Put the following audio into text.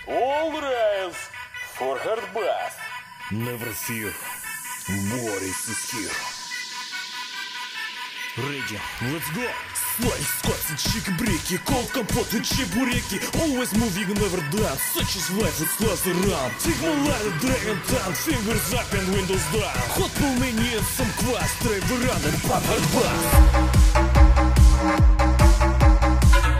All rise for hard bath. Never fear, Boris is here. Ready, let's go. Slice, squats and chicken-breaky, cold компот and чебуреки. Always moving, never done. Such is life, it's lost around. Take my light and dragon down. Fingers up and windows down. Hot pull me in some quest. Drive around and pop hard bath.